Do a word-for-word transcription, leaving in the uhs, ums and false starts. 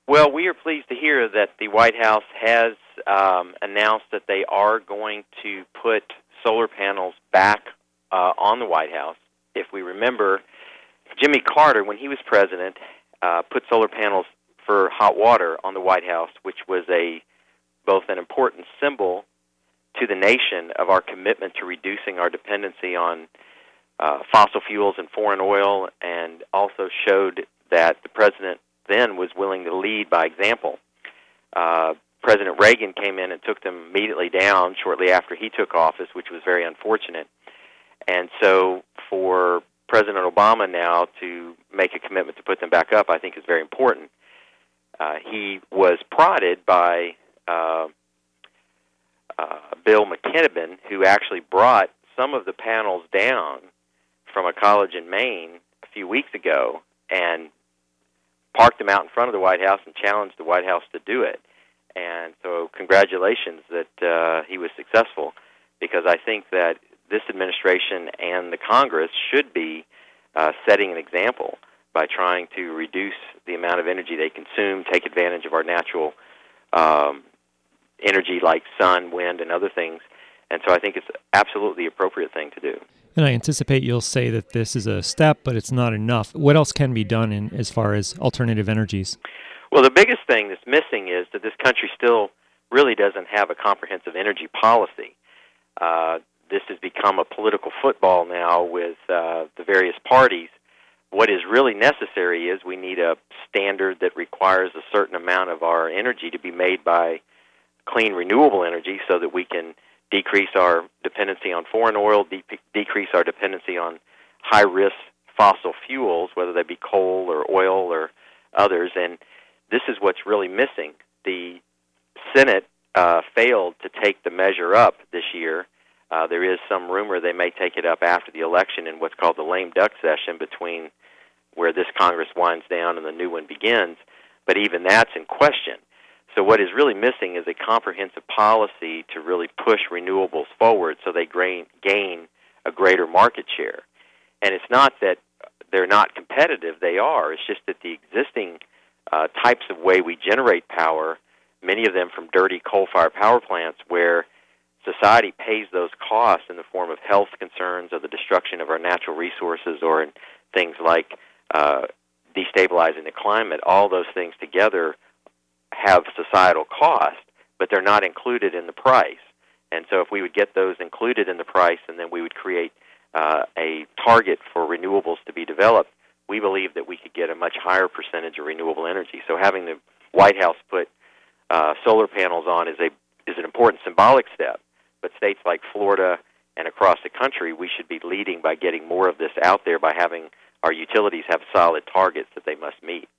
Well, we are pleased to hear that the White House has um, announced that they are going to put solar panels back uh, on the White House. If we remember, Jimmy Carter, when he was president, uh, put solar panels for hot water on the White House, which was a both an important symbol to the nation of our commitment to reducing our dependency on uh, fossil fuels and foreign oil, and also showed that the president then was willing to lead by example. Uh, President Reagan came in and took them immediately down shortly after he took office, which was very unfortunate. And so for President Obama now to make a commitment to put them back up, I think is very important. Uh, he was prodded by uh, uh, Bill McKibben, who actually brought some of the panels down from a college in Maine a few weeks ago and parked them out in front of the White House and challenged the White House to do it. And so congratulations that uh, he was successful, because I think that this administration and the Congress should be uh, setting an example by trying to reduce the amount of energy they consume, take advantage of our natural um, energy like sun, wind, and other things. And so I think it's absolutely the appropriate thing to do. And I anticipate you'll say that this is a step, but it's not enough. What else can be done in as far as alternative energies? Well, the biggest thing that's missing is that this country still really doesn't have a comprehensive energy policy. Uh, this has become a political football now with uh, the various parties. What is really necessary is we need a standard that requires a certain amount of our energy to be made by clean, renewable energy so that we can decrease our dependency on foreign oil, de- decrease our dependency on high-risk fossil fuels, whether they be coal or oil or others. And this is what's really missing. The Senate uh, failed to take the measure up this year. Uh, there is some rumor they may take it up after the election in what's called the lame duck session between where this Congress winds down and the new one begins. But even that's in question. So what is really missing is a comprehensive policy to really push renewables forward so they gain, gain a greater market share. And it's not that they're not competitive. They are. It's just that the existing uh, types of way we generate power, many of them from dirty coal-fired power plants where society pays those costs in the form of health concerns or the destruction of our natural resources or in things like uh, destabilizing the climate, all those things together have societal cost, but they're not included in the price. And so if we would get those included in the price and then we would create uh, a target for renewables to be developed, we believe that we could get a much higher percentage of renewable energy. So having the White House put uh, solar panels on is a is an important symbolic step, but states like Florida and across the country, we should be leading by getting more of this out there by having our utilities have solid targets that they must meet.